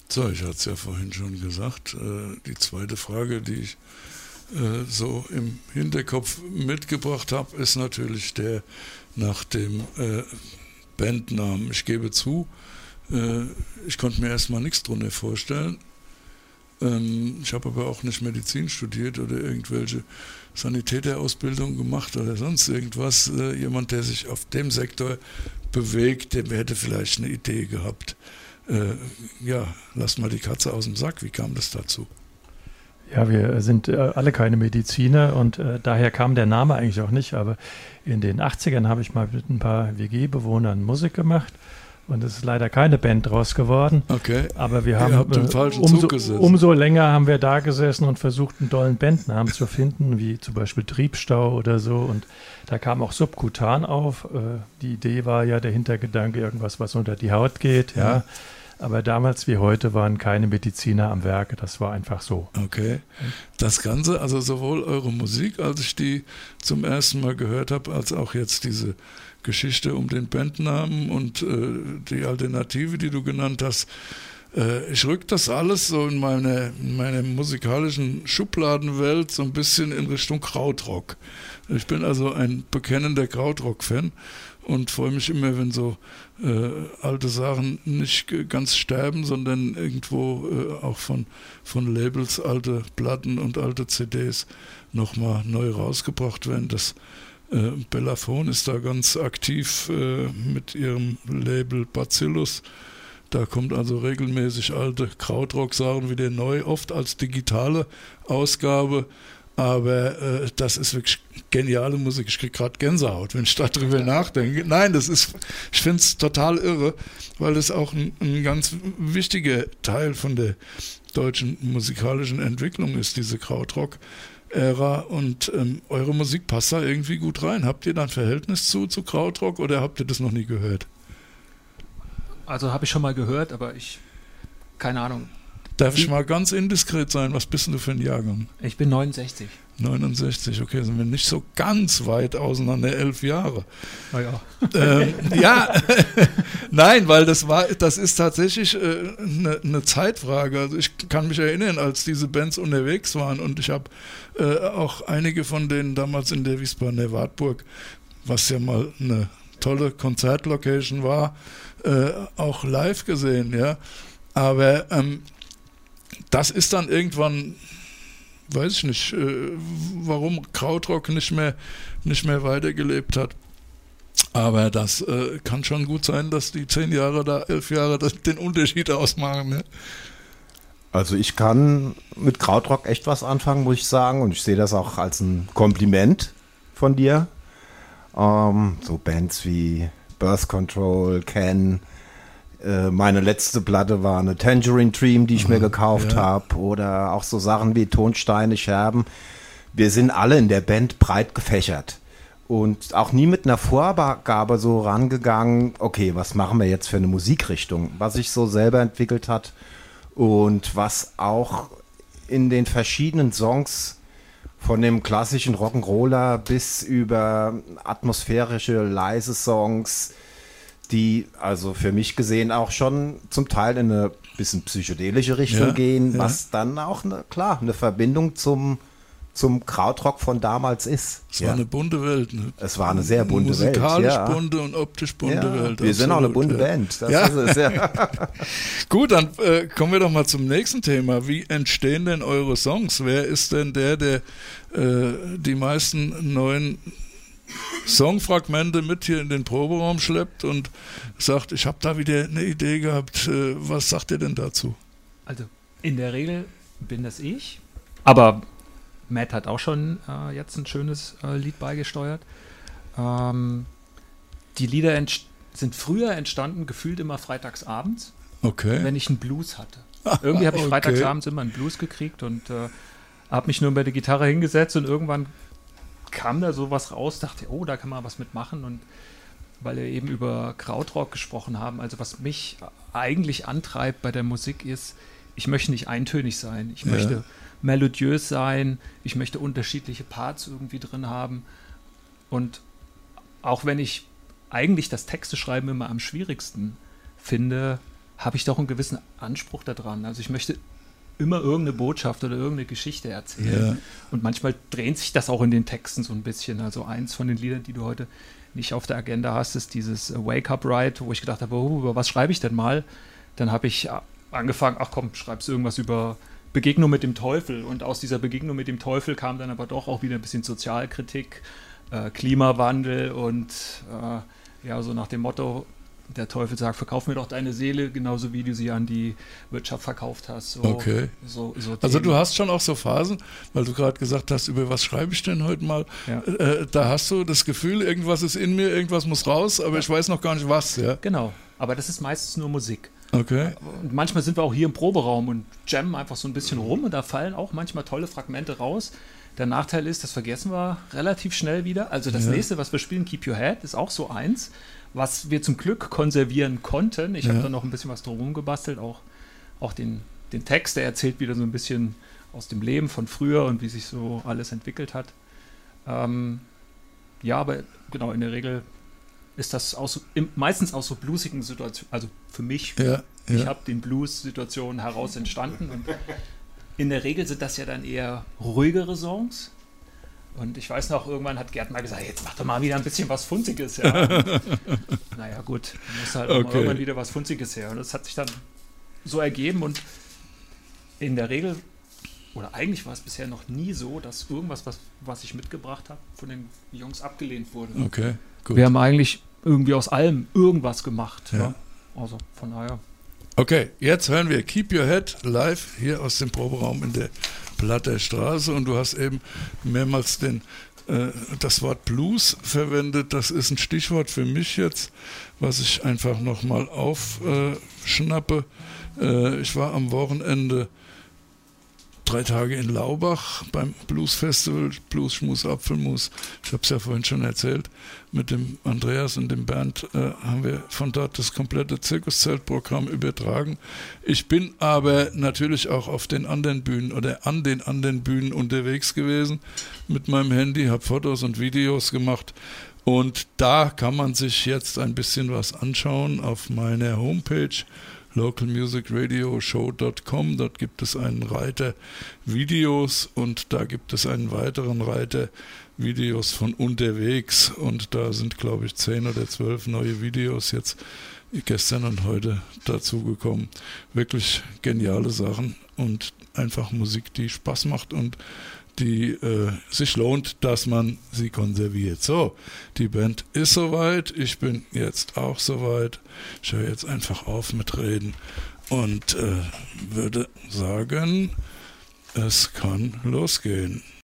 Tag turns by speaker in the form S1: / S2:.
S1: So, ich hatte es ja vorhin schon gesagt, die zweite Frage, die ich so im Hinterkopf mitgebracht habe, ist natürlich der nach dem Bandnamen. Ich gebe zu, ich konnte mir erstmal nichts drunter vorstellen. Ich habe aber auch nicht Medizin studiert oder irgendwelche Sanitäterausbildung gemacht oder sonst irgendwas. Jemand, der sich auf dem Sektor bewegt, der hätte vielleicht eine Idee gehabt. Ja, lass mal die Katze aus dem Sack. Wie kam das dazu?
S2: Ja, wir sind alle keine Mediziner und daher kam der Name eigentlich auch nicht. Aber in den 80ern habe ich mal mit ein paar WG-Bewohnern Musik gemacht. Und es ist leider keine Band draus geworden.
S1: Okay.
S2: Aber wir haben umso länger haben wir da gesessen und versucht, einen tollen Bandnamen zu finden, wie zum Beispiel Triebstau oder so. Und da kam auch Subkutan auf. Die Idee war ja der Hintergedanke, irgendwas, was unter die Haut geht. Ja. Aber damals wie heute waren keine Mediziner am Werke. Das war einfach so.
S1: Okay. Das Ganze, also sowohl eure Musik, als ich die zum ersten Mal gehört habe, als auch jetzt diese Geschichte um den Bandnamen und die Alternative, die du genannt hast. Ich rück das alles so in meine musikalischen Schubladenwelt so ein bisschen in Richtung Krautrock. Ich bin also ein bekennender Krautrock-Fan und freue mich immer, wenn so alte Sachen nicht ganz sterben, sondern irgendwo auch von Labels alte Platten und alte CDs nochmal neu rausgebracht werden. Das Bellaphon ist da ganz aktiv mit ihrem Label Bacillus. Da kommt also regelmäßig alte Krautrock-Sachen wieder neu, oft als digitale Ausgabe. Aber das ist wirklich geniale Musik. Ich kriege gerade Gänsehaut, wenn ich darüber nachdenke. Nein, ich finde es total irre, weil es auch ein ganz wichtiger Teil von der deutschen musikalischen Entwicklung ist, diese Krautrock-Ära. Und eure Musik passt da irgendwie gut rein. Habt ihr da ein Verhältnis zu Krautrock oder habt ihr das noch nie gehört?
S3: Also habe ich schon mal gehört, aber keine Ahnung.
S1: Darf ich mal ganz indiskret sein? Was bist denn du für ein Jahrgang?
S3: Ich bin 69.
S1: 69, okay, sind wir nicht so ganz weit auseinander, 11 Jahre.
S3: Naja.
S1: Ja, nein, weil das ist tatsächlich eine Zeitfrage. Also ich kann mich erinnern, als diese Bands unterwegs waren und ich habe auch einige von denen damals in der Wiesbadener Wartburg, was ja mal eine tolle Konzertlocation war, auch live gesehen, ja. Aber das ist dann irgendwann, weiß ich nicht, warum Krautrock nicht mehr weitergelebt hat. Aber das kann schon gut sein, dass die 10 Jahre da, 11 Jahre den Unterschied ausmachen. Ne?
S4: Also ich kann mit Krautrock echt was anfangen, muss ich sagen. Und ich sehe das auch als ein Kompliment von dir. So Bands wie Birth Control, Can. Meine letzte Platte war eine Tangerine Dream, die ich mir gekauft habe. Oder auch so Sachen wie Tonsteine, Scherben. Wir sind alle in der Band breit gefächert. Und auch nie mit einer Vorgabe so rangegangen, okay, was machen wir jetzt für eine Musikrichtung, was sich so selber entwickelt hat. Und was auch in den verschiedenen Songs von dem klassischen Rock'n'Roller bis über atmosphärische, leise Songs, die also für mich gesehen auch schon zum Teil in eine bisschen psychedelische Richtung gehen, was dann auch eine Verbindung zum Krautrock von damals ist.
S1: Es war eine bunte Welt. Ne?
S4: Es war eine sehr bunte Welt.
S1: Musikalisch bunte und optisch bunte Welt.
S4: Wir sind auch eine bunte Band. Das ist es,
S1: Gut, dann kommen wir doch mal zum nächsten Thema. Wie entstehen denn eure Songs? Wer ist denn der die meisten neuen Songfragmente mit hier in den Proberaum schleppt und sagt, ich habe da wieder eine Idee gehabt. Was sagt ihr denn dazu?
S3: Also in der Regel bin das ich, aber Matt hat auch schon jetzt ein schönes Lied beigesteuert. Die Lieder sind früher entstanden, gefühlt immer freitagsabends, wenn ich einen Blues hatte. Irgendwie habe ich freitagsabends immer einen Blues gekriegt und habe mich nur bei der Gitarre hingesetzt und irgendwann kam da sowas raus, dachte, oh, da kann man was mitmachen. Und weil wir eben über Krautrock gesprochen haben, also was mich eigentlich antreibt bei der Musik ist, ich möchte nicht eintönig sein, ich möchte melodiös sein, ich möchte unterschiedliche Parts irgendwie drin haben. Und auch wenn ich eigentlich das Texte schreiben immer am schwierigsten finde, habe ich doch einen gewissen Anspruch daran. Also ich möchte immer irgendeine Botschaft oder irgendeine Geschichte erzählen. Ja. Und manchmal dreht sich das auch in den Texten so ein bisschen. Also eins von den Liedern, die du heute nicht auf der Agenda hast, ist dieses Wake Up Ride, wo ich gedacht habe, über was schreibe ich denn mal? Dann habe ich angefangen, ach komm, schreibst du irgendwas über Begegnung mit dem Teufel. Und aus dieser Begegnung mit dem Teufel kam dann aber doch auch wieder ein bisschen Sozialkritik, Klimawandel und so nach dem Motto, der Teufel sagt, verkauf mir doch deine Seele, genauso wie du sie an die Wirtschaft verkauft hast. So,
S1: okay.
S3: So
S1: also du hast schon auch so Phasen, weil du gerade gesagt hast, über was schreibe ich denn heute mal? Ja. Da hast du das Gefühl, irgendwas ist in mir, irgendwas muss raus, aber ich weiß noch gar nicht was. Ja?
S3: Genau, aber das ist meistens nur Musik.
S1: Okay.
S3: Und manchmal sind wir auch hier im Proberaum und jammen einfach so ein bisschen rum und da fallen auch manchmal tolle Fragmente raus. Der Nachteil ist, das vergessen wir relativ schnell wieder. Also das nächste, was wir spielen, Keep Your Head, ist auch so eins, was wir zum Glück konservieren konnten. Ich habe da noch ein bisschen was drumherum gebastelt, auch den Text, der erzählt wieder so ein bisschen aus dem Leben von früher und wie sich so alles entwickelt hat. Aber genau, in der Regel ist das meistens aus so bluesigen Situationen, also für mich, ich habe den Blues-Situationen heraus entstanden und in der Regel sind das ja dann eher ruhigere Songs. Und ich weiß noch, irgendwann hat Gerd mal gesagt, jetzt mach doch mal wieder ein bisschen was Funziges. Ja. Naja gut, dann muss halt auch mal irgendwann wieder was Funziges her. Und das hat sich dann so ergeben und in der Regel, oder eigentlich war es bisher noch nie so, dass irgendwas, was ich mitgebracht habe, von den Jungs abgelehnt wurde.
S1: Okay, gut.
S3: Wir haben eigentlich irgendwie aus allem irgendwas gemacht. Ja. Also von daher.
S1: Okay, jetzt hören wir Keep Your Head live hier aus dem Proberaum in der Platter Straße und du hast eben mehrmals das Wort Blues verwendet. Das ist ein Stichwort für mich jetzt, was ich einfach nochmal aufschnappe. Ich war am Wochenende 3 Tage in Laubach beim Blues Festival, Blues, Schmus, Apfelmus. Ich habe es ja vorhin schon erzählt. Mit dem Andreas und dem Bernd haben wir von dort das komplette Zirkuszeltprogramm übertragen. Ich bin aber natürlich auch auf den anderen Bühnen oder an den anderen Bühnen unterwegs gewesen mit meinem Handy, habe Fotos und Videos gemacht. Und da kann man sich jetzt ein bisschen was anschauen auf meiner Homepage localmusicradioshow.com. Dort gibt es einen Reiter Videos und da gibt es einen weiteren Reiter Videos von unterwegs und da sind, glaube ich, 10 oder 12 neue Videos jetzt gestern und heute dazugekommen. Wirklich geniale Sachen und einfach Musik, die Spaß macht und die sich lohnt, dass man sie konserviert. So, die Band ist soweit, ich bin jetzt auch soweit. Ich höre jetzt einfach auf mit Reden und würde sagen, es kann losgehen.